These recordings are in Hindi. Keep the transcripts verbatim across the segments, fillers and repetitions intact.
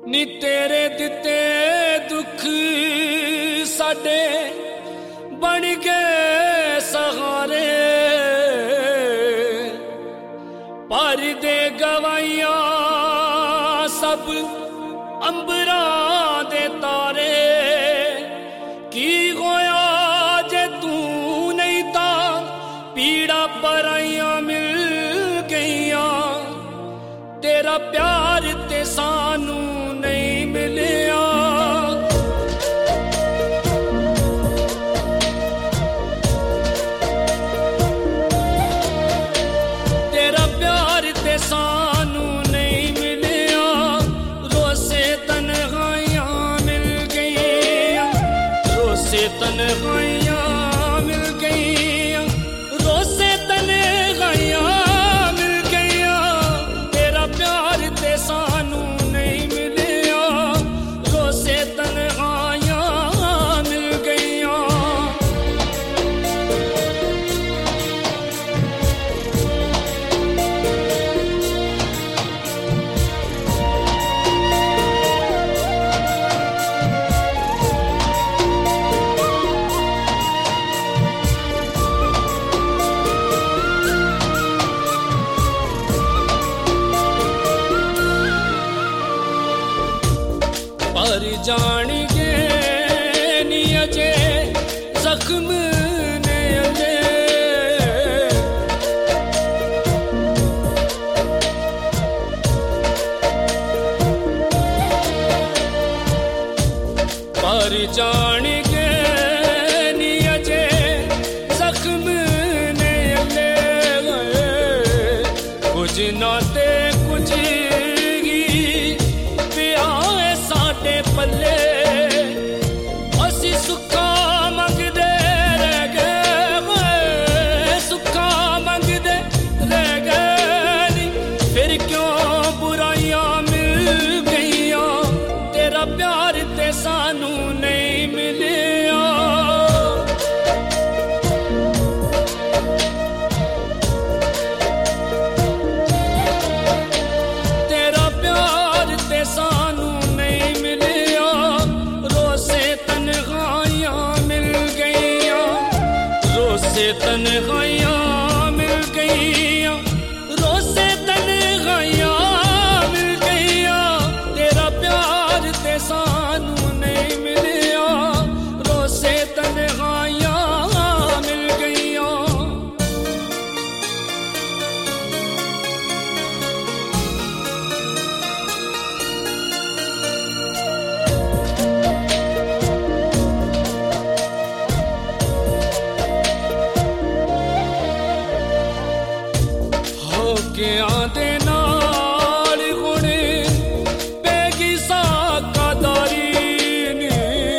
नी तेरे दिते दुख साडे बन गए सहारे, पर दे गवाइयां सब अंबरा दे तारे। की होया जे तू नहीं ता पीड़ा पराइयां मिल गईयां, तेरा प्यार ते सानू नहीं मिलिया। तेरा प्यार ते सानू नहीं मिलिया, रोसे तन्हाइयां मिल गईयां, रोसे तन्हाइयां मिल गईयां, रोसे तन्हाइयां मिल गईयां, तेरा प्यार ते सानू नहीं मिलिया, रोसे तन्हाइयां मिल गईयां। पर जान गए नी अजे जख्म ने अजे, पर जान गए नी अजे जख्म ने अजे, कुछ नाते कुछ पल्ले असी सुखा मंगदे रह गए, सुखा मंगदे रह गए, फिर क्यों बुराइयां मिल गईयां, तेरा प्यार ते सानू नहीं मिलिया। तेरा प्यार ते सानू तन्हाइयां मिल गईयां, रोसे तन्हाइयां मिल गईयां, तेरा प्यार ते सानू नहीं मिलिया, रोसे तन्हाइयां मिल गईयां। के आंदे नाल हुण पैगी साकादारी नी,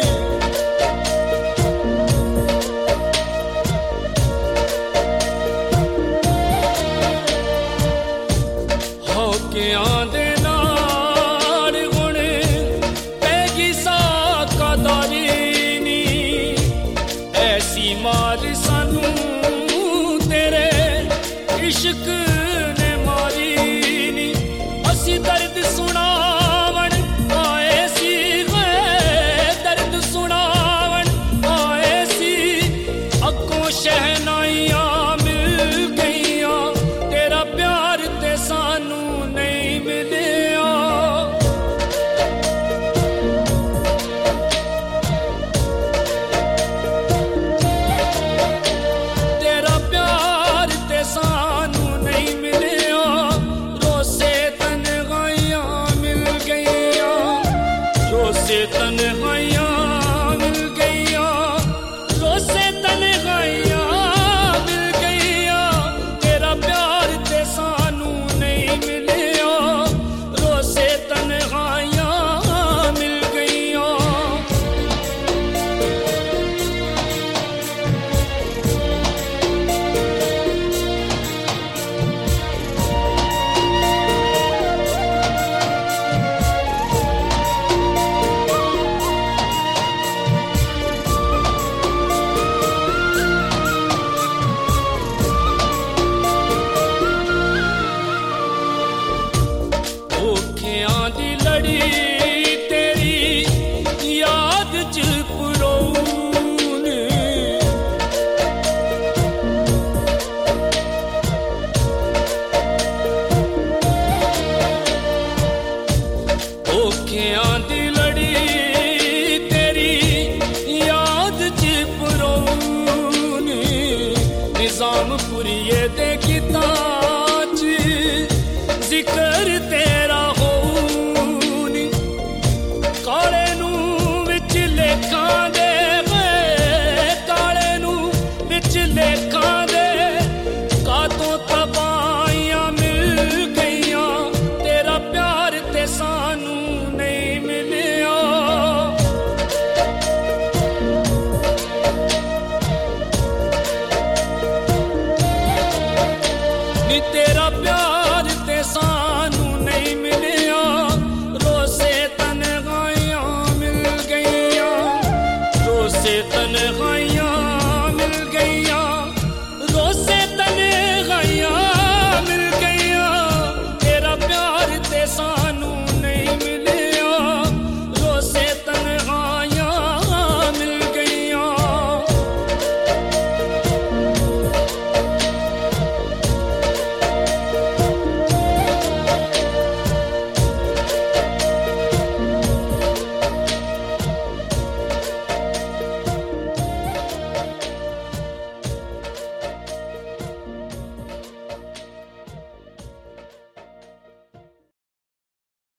हो के आंदे नाल हुण पैगी साकादारी नी, ऐसी मार सानू तेरे इश्क दर्द सुनावन आए सी, दर्द सुनावन आए सी, अगों शहनाइयां मिल गईयां, तेरा प्यार ते सानू नहीं मिलिया। तेरा प्यार ते सानू नहीं मिलिया, रोसे रोसे तन्हाइयां मिल गईयां, रोसे तन्हाइयां मिल गईयां, तेरा प्यार ते सानू नहीं मिलिया, रोसे तन्हाइयां मिल गईयां। दी लड़ी